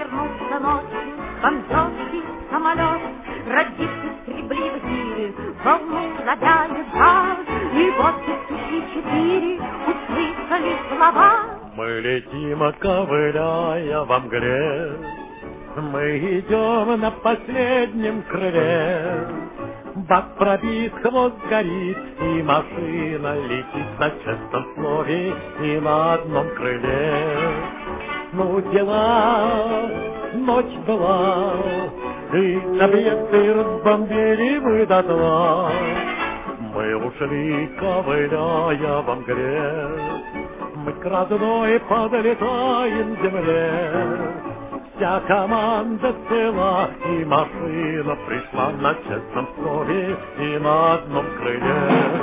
вернулся ночью французский самолет. Радисты стребли в эфире, волну задали газ, и вот из 4 услышали слова. Мы летим, ковыляя во мгле, мы идем на последнем крыле. Бак пробит, хвост горит, и машина летит на честном слове и на одном крыле. Ну, дела, ночь была, и объекты разбомбили мы дотла. Мы ушли, ковыляя во мгле, мы к родной подлетаем к земле. Вся команда цела, и машина пришла на честном слове и на одном крыле.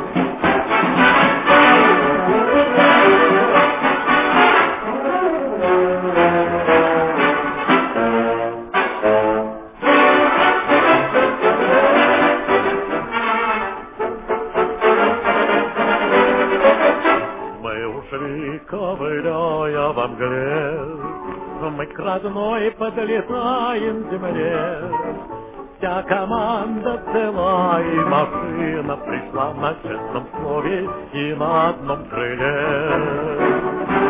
Мы ушли, ковыляя во мгле, мы к родной подлетаем к земле. Вся команда цела, и машина пришла на честном слове и на одном крыле.